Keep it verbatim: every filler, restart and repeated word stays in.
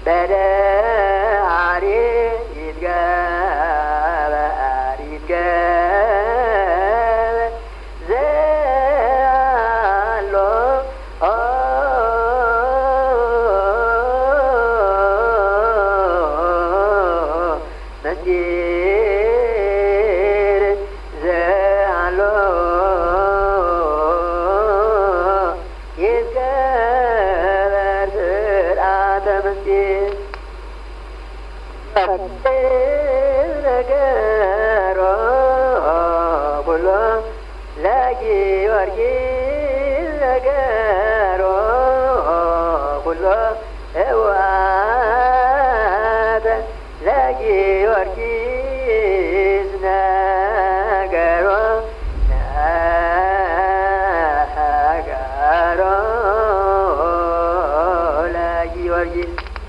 በደሃሪ ይትገበር ይትገበር ዘአሎ መስጊድ ዘአሎ ይትገበር ስርዓተ መስጊድ ነገሮ ኩሎ ለጊዮርጊስ ነገሮ ኩሎ ህወሓተ ለጊዮርጊስ ነገሮ ነገሮ ለጊዮርጊስ